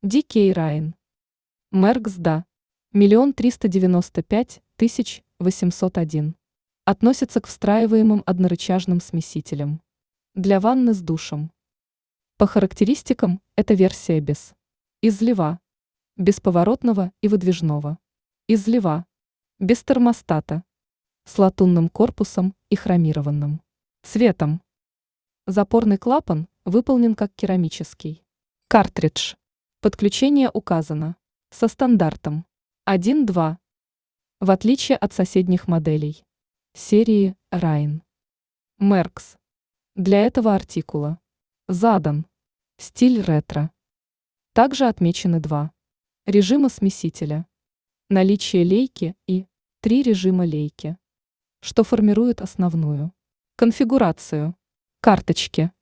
DK Rhine. Merx да. 1 395 801. Относится к встраиваемым однорычажным смесителям. Для ванны с душем. По характеристикам эта версия без излива, бесповоротного и выдвижного излива, без термостата, с латунным корпусом и хромированным цветом. Запорный клапан выполнен как керамический. Картридж. Подключение указано. Со стандартом 1.2. В отличие от соседних моделей серии Rhine. Merx. Для этого артикула задан стиль ретро. Также отмечены два режима смесителя. Наличие лейки и 3 режима лейки, что формирует основную конфигурацию карточки.